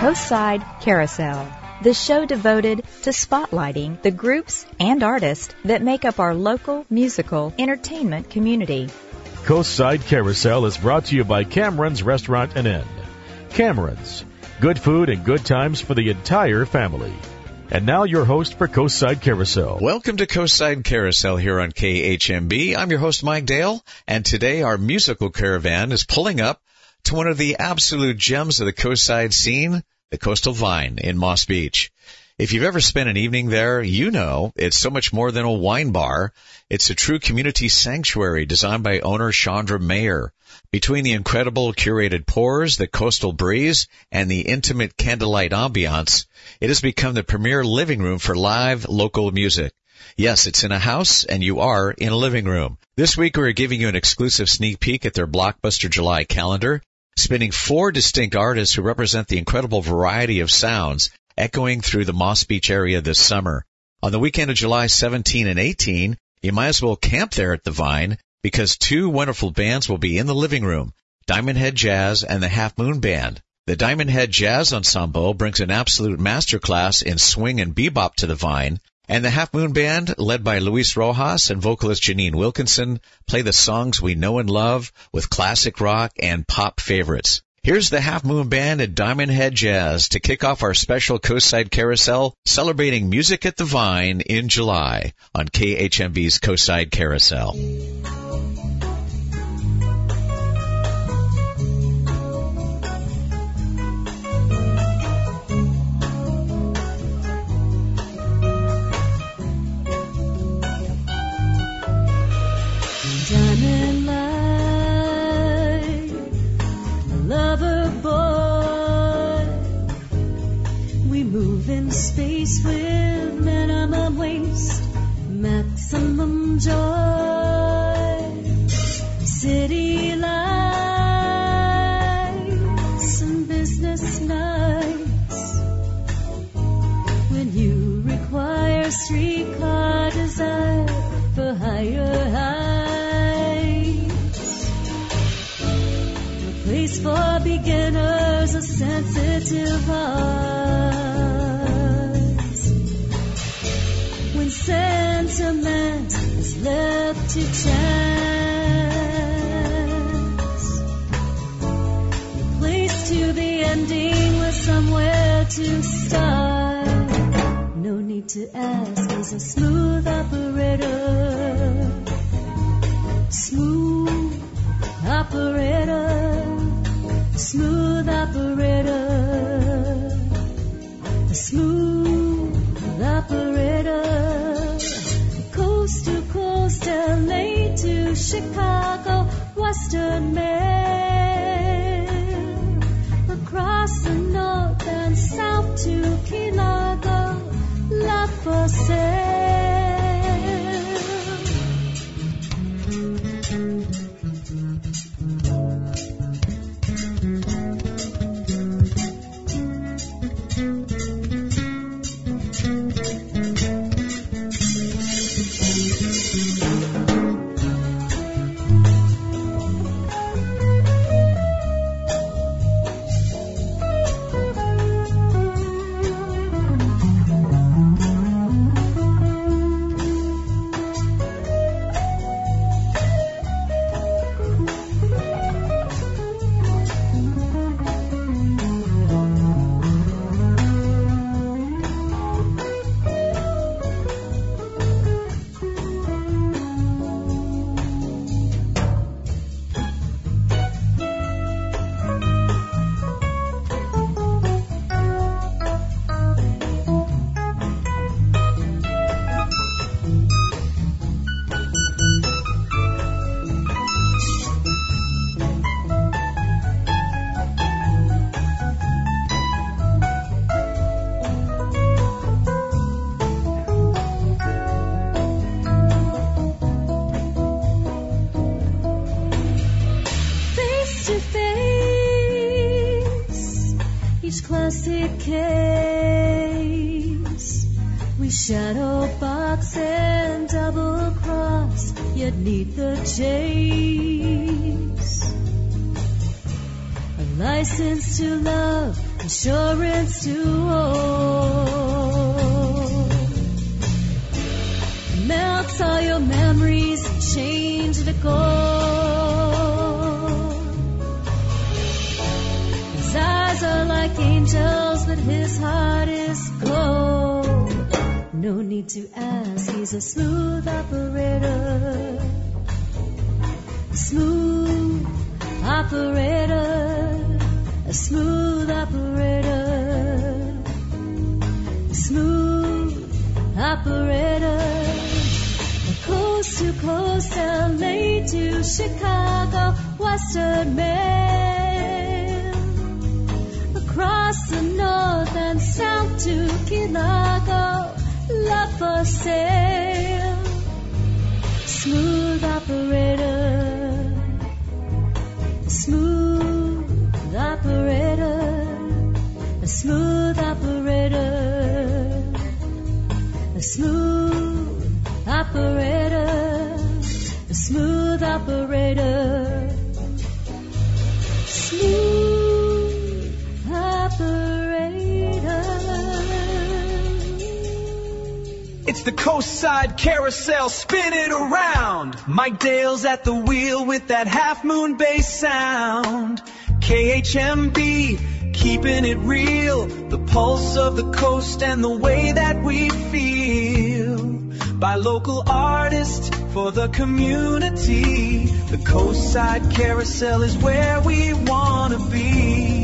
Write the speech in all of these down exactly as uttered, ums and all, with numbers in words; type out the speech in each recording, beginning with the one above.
Coastside Carousel, the show devoted to spotlighting the groups and artists that make up our local musical entertainment community. Coastside Carousel is brought to you by Cameron's Restaurant and Inn. Cameron's, good food and good times for the entire family. And now your host for Coastside Carousel. Welcome to Coastside Carousel here on K H M B. I'm your host, Mike Dale, and today our musical caravan is pulling up to one of the absolute gems of the coastside scene, the Coastal Vine in Moss Beach. If you've ever spent an evening there, you know it's so much more than a wine bar. It's a true community sanctuary designed by owner Chandra Mayer. Between the incredible curated pours, the coastal breeze, and the intimate candlelight ambiance, it has become the premier living room for live local music. Yes, it's in a house, and you are in a living room. This week, we're giving you an exclusive sneak peek at their Blockbuster July calendar, spinning four distinct artists who represent the incredible variety of sounds echoing through the Moss Beach area this summer. On the weekend of July seventeenth and eighteenth, you might as well camp there at the Vine, because two wonderful bands will be in the living room, Diamond Head Jazz and the Half Moon Band. The Diamond Head Jazz Ensemble brings an absolute masterclass in swing and bebop to the Vine, and the Half Moon Band, led by Luis Rojas and vocalist Janine Wilkinson, play the songs we know and love with classic rock and pop favorites. Here's the Half Moon Band and Diamond Head Jazz to kick off our special Coastside Carousel, celebrating music at the Vine in July on K H M B's Coastside Carousel. Diamond light, lover boy, we move in space with minimum waste, maximum joy. City lights and business nights, when you require streetcar desire for higher heights. Place for beginners of sensitive hearts. When sentiment is left to chance, a place to be ending with somewhere to start. No need to ask, is a smooth operator. Smooth operator. Smooth operator, the smooth operator, coast to coast, L A to Chicago, Western Mail, across the north and south to Key Largo, lot for sale. Classic case, we shadow box and double cross, yet need the chase. A license to love, insurance to hold. Melts all your memories and change the gold. His eyes are like angels, but his heart is cold. No need to ask, he's a smooth operator. A smooth operator. A smooth operator. A smooth operator. Coast to coast, L A to Chicago, Western Mail. Across the north and south to Key Largo, love for sale. Smooth operator. Smooth operator. A smooth operator. A smooth operator, a smooth operator, smooth operator. It's the Coastside Carousel, spin it around. Mike Dale's at the wheel with that half moon bass sound. K H M B, keeping it real, the pulse of the coast and the way that we feel. By local artists for the community. The Coastside Carousel is where we want to be.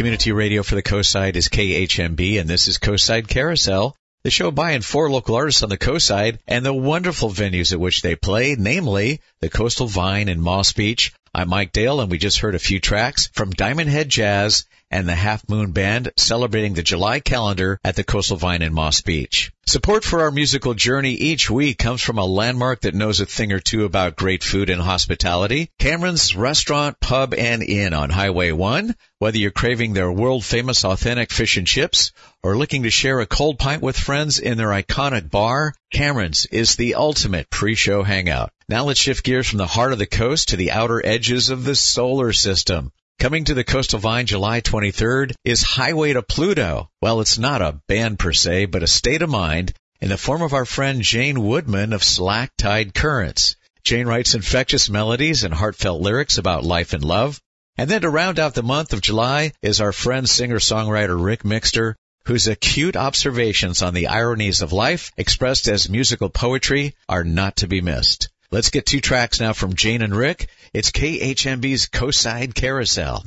Community radio for the Coastside is K H M B, and this is Coastside Carousel, the show by and for local artists on the Coastside and the wonderful venues at which they play, namely the Coastal Vine in Moss Beach. I'm Mike Dale, and we just heard a few tracks from Diamond Head Jazz and the Half Moon Band celebrating the July calendar at the Coastal Vine in Moss Beach. Support for our musical journey each week comes from a landmark that knows a thing or two about great food and hospitality, Cameron's Restaurant, Pub, and Inn on Highway one. Whether you're craving their world-famous authentic fish and chips or looking to share a cold pint with friends in their iconic bar, Cameron's is the ultimate pre-show hangout. Now let's shift gears from the heart of the coast to the outer edges of the solar system. Coming to the Coastal Vine July twenty-third is Highway to Pluto. Well, it's not a band per se, but a state of mind in the form of our friend Jane Woodman of Slack Tide Currents. Jane writes infectious melodies and heartfelt lyrics about life and love. And then to round out the month of July is our friend singer-songwriter Rick Mixter, whose acute observations on the ironies of life, expressed as musical poetry, are not to be missed. Let's get two tracks now from Jane and Rick. It's K H M B's Coastside Carousel.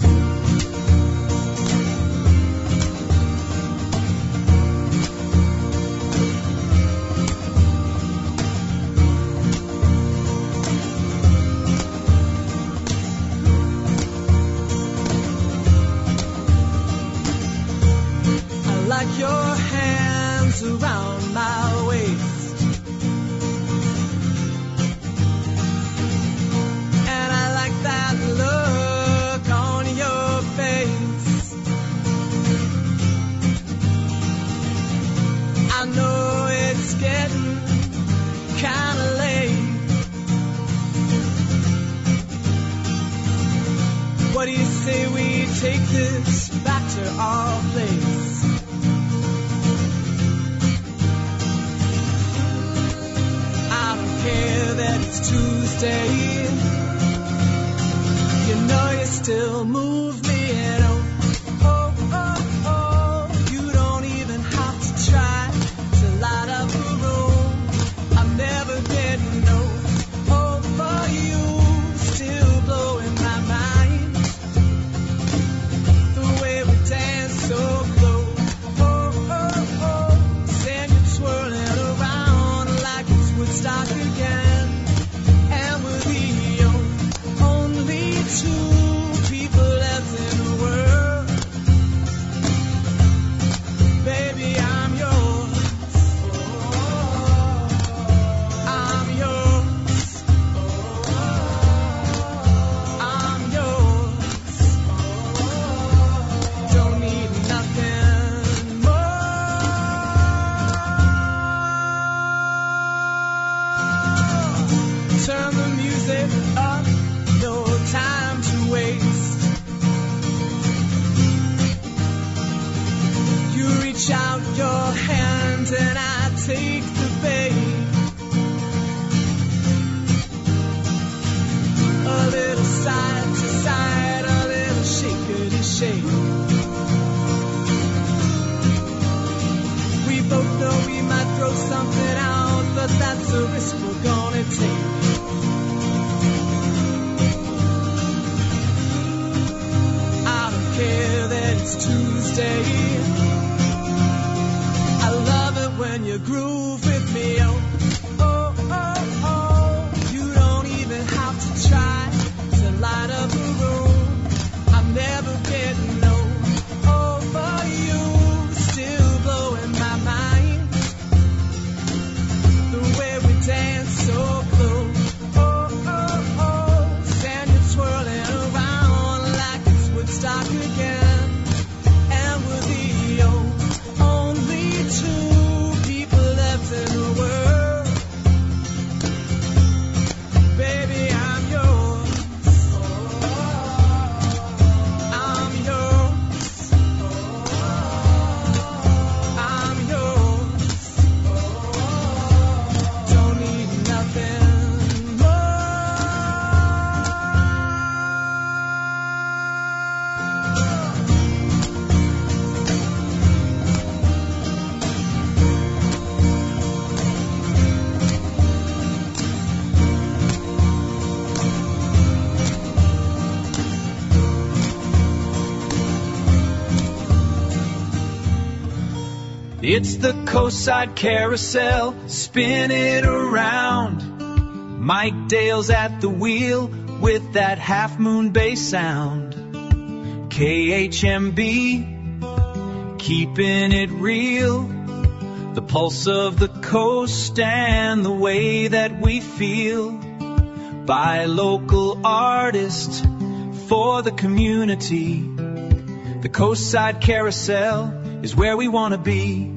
I like your hands around my waist. What do you say we take this back to our place? I don't care that it's Tuesday. You know you still move me and oh, oh, oh, oh. You don't even have to try to light up a room. I'm never getting no over you, still blowing my mind. So close, oh, oh, oh, sand you swirling around like it's Woodstock again, and we're the only two people left in the world. Baby, I'm yours, I'm yours, I'm yours, don't need nothing more. Turn the music up, no time to waste. You reach out your hand and I take the bait. A little side to side, a little shakety shake. We both know we might throw something out, but that's a risk we're gonna take. I don't care that it's Tuesday. I love it when you groove with me, oh, oh, oh, oh. You don't even have to try to light up a room. I'm never getting no over you, still blowing my mind. The way we dance so close, oh, oh, oh. Sand you swirling around like it's Woodstock again, and we're the only two people left in the world. It's the Coastside Carousel, spin it around. Mike Dale's at the wheel with that half moon bass sound. K H M B, keeping it real. The pulse of the coast and the way that we feel. By local artists for the community. The Coastside Carousel is where we want to be.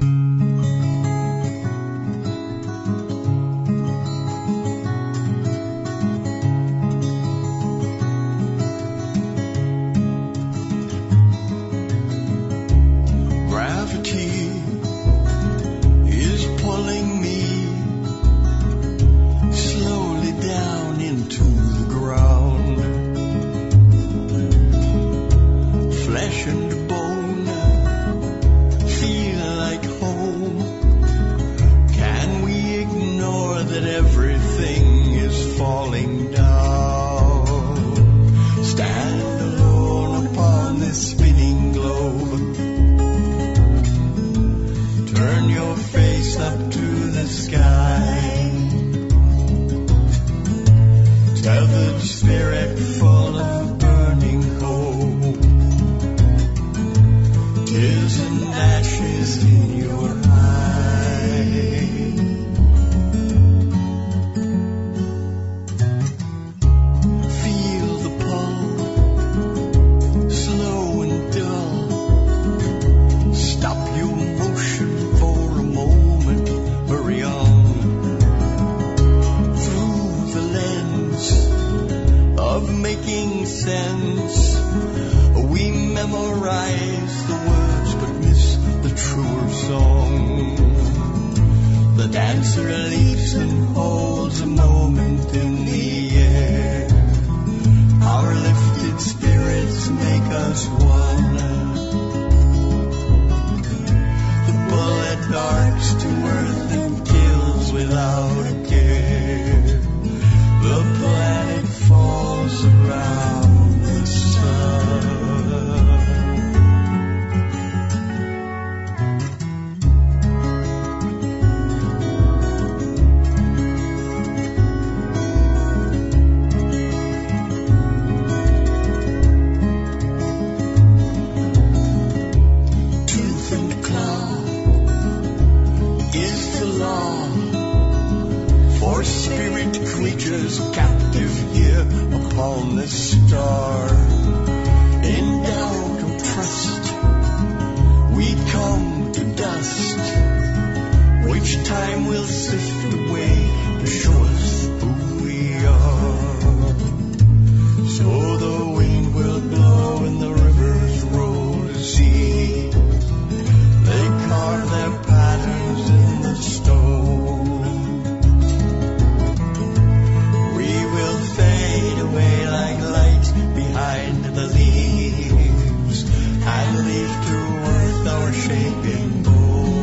Gravity is pulling me slowly down into the ground. Flesh and bone feel like home. Can we ignore that everything is falling down? Stand alone upon this spinning globe. Turn your face up to the sky. Tethered spirit full of burning hope. Tears and ashes in your eyes. Feel the pull, slow and dull. Stop your motion for a moment, hurry on. Through the lens of making sense, we memorize the words but miss the truer song. The dancer leaps and holds a moment in the air. Our lifted spirits make us one. The bullet darts to earth and kills without a care. The planet falls around the sun. Tooth and claw is the law for spirit creatures captive here upon this star. In doubt or trust, we come to dust, which time will sift away to show us who we are. So the wind will blow and the rivers roll to sea. They carve their patterns in the stone. We will fade away like light behind the leaves and leave to earth our shaping bone.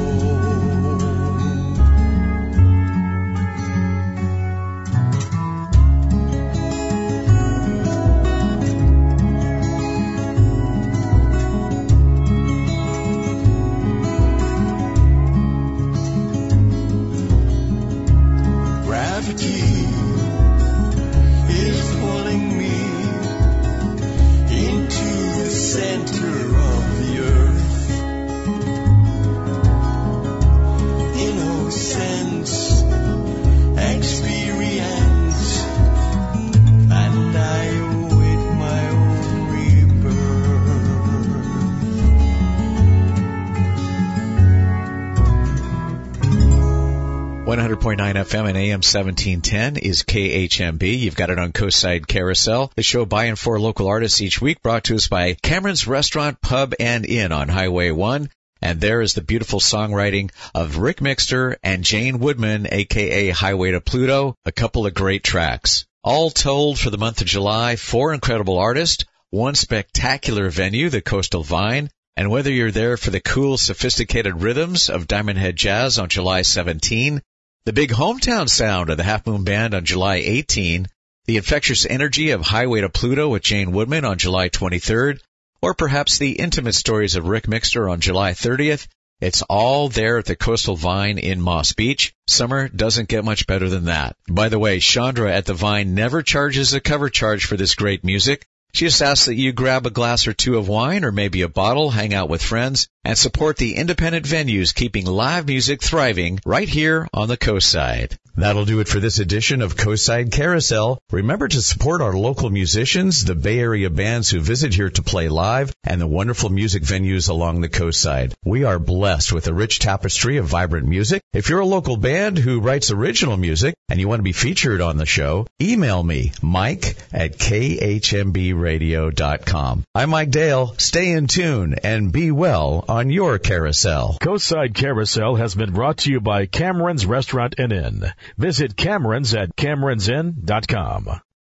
Gravity is pulling me into the center of the earth. Innocence, experience, and I await my own rebirth. one hundred point nine F M and A M seventeen ten is K H M B. You've got it on Coastside Carousel, the show by and for local artists each week, brought to us by Cameron's Restaurant, Pub, and Inn on Highway one. And there is the beautiful songwriting of Rick Mixter and Jane Woodman, a k a. Highway to Pluto, a couple of great tracks. All told, for the month of July, four incredible artists, one spectacular venue, the Coastal Vine, and whether you're there for the cool, sophisticated rhythms of Diamond Head Jazz on July seventeenth, the big hometown sound of the Half Moon Band on July eighteenth, the infectious energy of Highway to Pluto with Jane Woodman on July twenty-third, or perhaps the intimate stories of Rick Mixter on July thirtieth, It's all there at the Coastal Vine in Moss Beach. Summer doesn't get much better than that. By the way, Chandra at the Vine never charges a cover charge for this great music. She just asks that you grab a glass or two of wine or maybe a bottle, hang out with friends, and support the independent venues keeping live music thriving right here on the Coastside. That'll do it for this edition of Coastside Carousel. Remember to support our local musicians, the Bay Area bands who visit here to play live, and the wonderful music venues along the coastside. We are blessed with a rich tapestry of vibrant music. If you're a local band who writes original music and you want to be featured on the show, email me, Mike at K H M B radio dot com. I'm Mike Dale. Stay in tune and be well on your carousel. Coastside Carousel has been brought to you by Cameron's Restaurant and Inn. Visit Cameron's at Camerons Inn dot com.